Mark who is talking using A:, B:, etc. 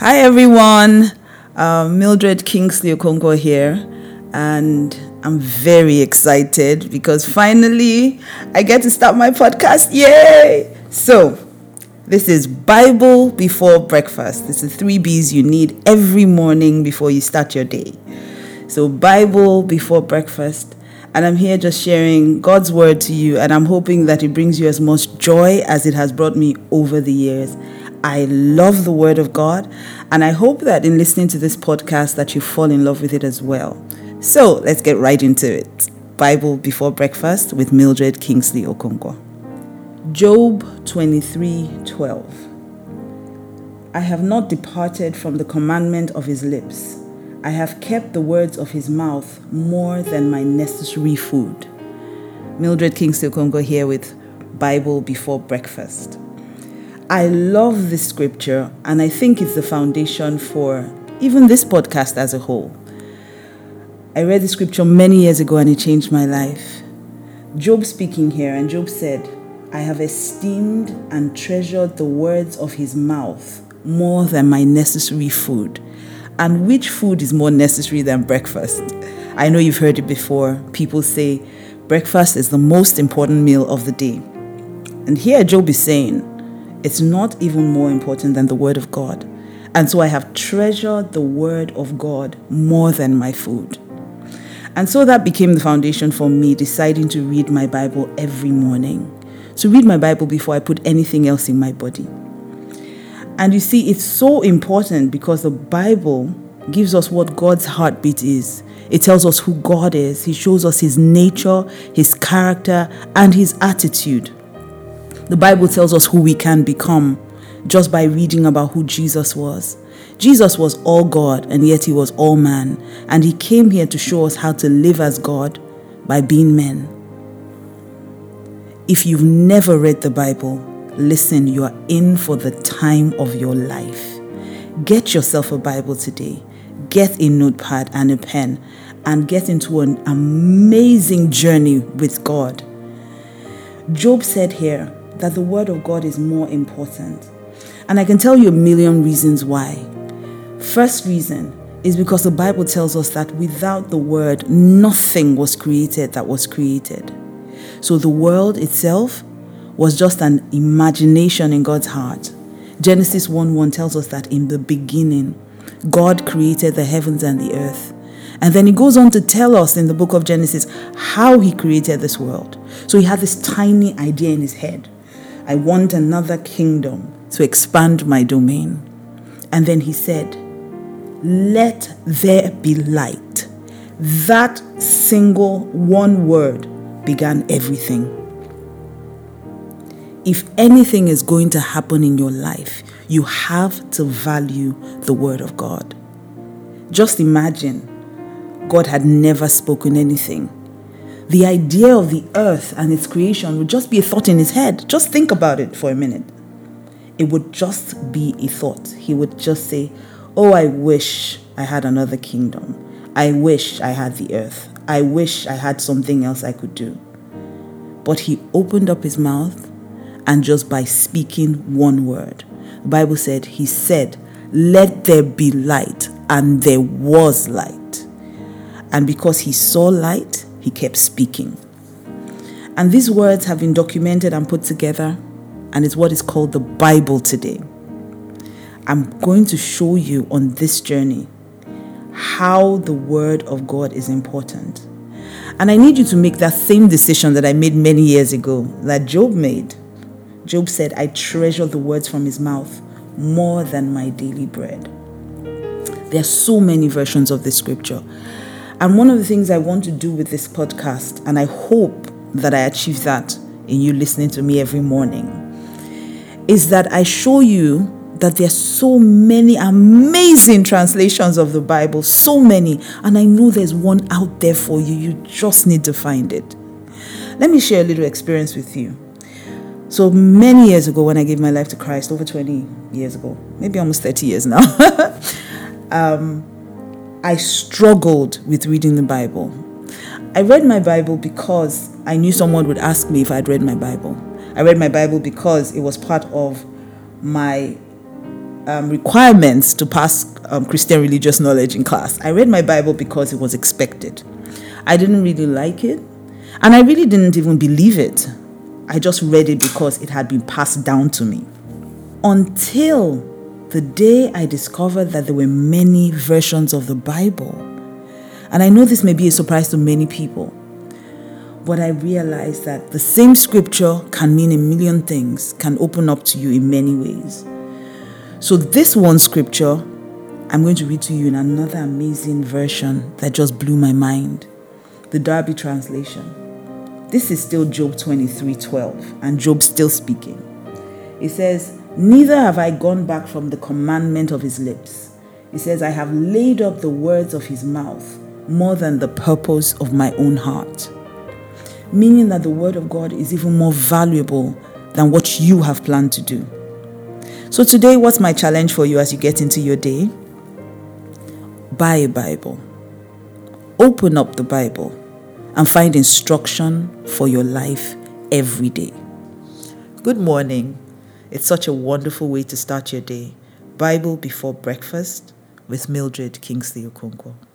A: Hi everyone, Mildred Kingsley Okonkwo here, and I'm very excited because finally I get to start my podcast. Yay! So, this is Bible Before Breakfast. This is 3 B's you need every morning before you start your day. So, Bible Before Breakfast, and I'm here just sharing God's word to you, and I'm hoping that it brings you as much joy as it has brought me over the years. I love the word of God, and I hope that in listening to this podcast that you fall in love with it as well. So let's get right into it. Bible Before Breakfast with Mildred Kingsley Okonkwo. Job 23:12. I have not departed from the commandment of his lips. I have kept the words of his mouth more than my necessary food. Mildred Kingsley Okonkwo here with Bible Before Breakfast. I love this scripture, and I think it's the foundation for even this podcast as a whole. I read the scripture many years ago and it changed my life. Job speaking here, and Job said, I have esteemed and treasured the words of his mouth more than my necessary food. And which food is more necessary than breakfast? I know you've heard it before. People say breakfast is the most important meal of the day. And here Job is saying, it's not even more important than the word of God. And so I have treasured the word of God more than my food. And so that became the foundation for me deciding to read my Bible every morning. To read my Bible before I put anything else in my body. And you see, it's so important because the Bible gives us what God's heartbeat is. It tells us who God is. He shows us his nature, his character, and his attitude. The Bible tells us who we can become just by reading about who Jesus was. Jesus was all God, and yet he was all man. And he came here to show us how to live as God by being men. If you've never read the Bible, listen, you are in for the time of your life. Get yourself a Bible today. Get a notepad and a pen and get into an amazing journey with God. Job said here that the word of God is more important. And I can tell you a million reasons why. First reason is because the Bible tells us that without the word, nothing was created that was created. So the world itself was just an imagination in God's heart. Genesis 1:1 tells us that in the beginning, God created the heavens and the earth. And then he goes on to tell us in the book of Genesis how he created this world. So he had this tiny idea in his head. I want another kingdom to expand my domain. And then he said, let there be light. That single one word began everything. If anything is going to happen in your life, you have to value the word of God. Just imagine God had never spoken anything. The idea of the earth and its creation would just be a thought in his head. Just think about it for a minute. It would just be a thought. He would just say, oh, I wish I had another kingdom. I wish I had the earth. I wish I had something else I could do. But he opened up his mouth, and just by speaking one word, the Bible said, he said, let there be light, and there was light. And because he saw light, he kept speaking. And these words have been documented and put together, and it's what is called the Bible today. I'm going to show you on this journey how the word of God is important. And I need you to make that same decision that I made many years ago, that Job made. Job said, I treasure the words from his mouth more than my daily bread. There are so many versions of this scripture. And one of the things I want to do with this podcast, and I hope that I achieve that in you listening to me every morning, is that I show you that there are so many amazing translations of the Bible, so many, and I know there's one out there for you. You just need to find it. Let me share a little experience with you. So many years ago, when I gave my life to Christ, over 20 years ago, maybe almost 30 years now, I struggled with reading the Bible. I read my Bible because I knew someone would ask me if I'd read my Bible. I read my Bible because it was part of my requirements to pass Christian religious knowledge in class. I read my Bible because it was expected. I didn't really like it, and I really didn't even believe it. I just read it because it had been passed down to me. Until the day I discovered that there were many versions of the Bible. And I know this may be a surprise to many people, but I realized that the same scripture can mean a million things, can open up to you in many ways. So this one scripture, I'm going to read to you in another amazing version that just blew my mind. The Darby translation. This is still Job 23:12, and Job still speaking. It says, "Neither have I gone back from the commandment of his lips." It says, "I have laid up the words of his mouth more than the purpose of my own heart." Meaning that the word of God is even more valuable than what you have planned to do. So today, what's my challenge for you as you get into your day? Buy a Bible. Open up the Bible and find instruction for your life every day. Good morning. It's such a wonderful way to start your day. Bible before breakfast with Mildred Kingsley Okonkwo.